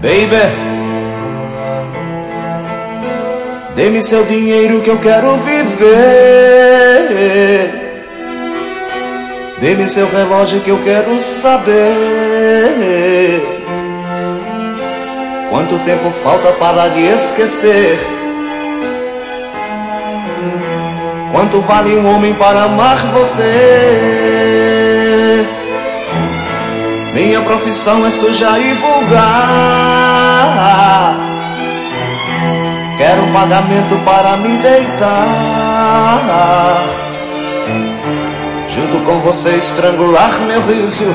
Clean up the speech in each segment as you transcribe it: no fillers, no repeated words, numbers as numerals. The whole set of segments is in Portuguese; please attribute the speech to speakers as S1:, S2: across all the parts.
S1: Baby, dê-me seu dinheiro que eu quero viver. Dê-me seu relógio que eu quero saber quanto tempo falta para lhe esquecer. Quanto vale um homem para amar você? Minha profissão é suja e vulgar. Quero um pagamento para me deitar, junto com você estrangular meu riso.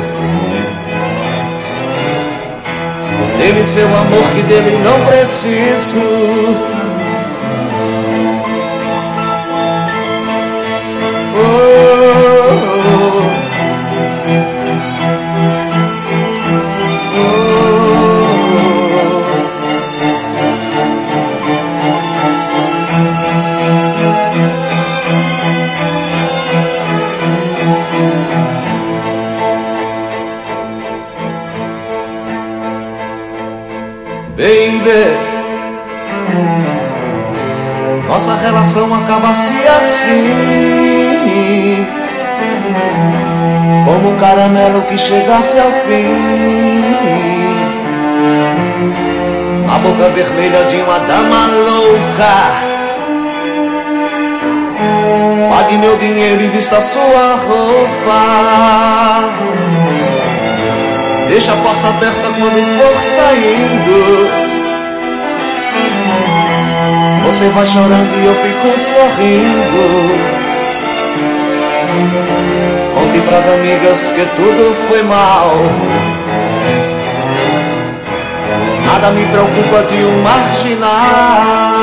S1: Dê-me seu amor que dele não preciso. Baby, nossa relação acaba-se assim, como um caramelo que chegasse ao fim. A boca vermelha de uma dama louca. Pague meu dinheiro e vista sua roupa. Deixa a porta aberta quando for saindo. Você vai chorando e eu fico sorrindo. Conte pras amigas que tudo foi mal. Nada me preocupa de um marginal.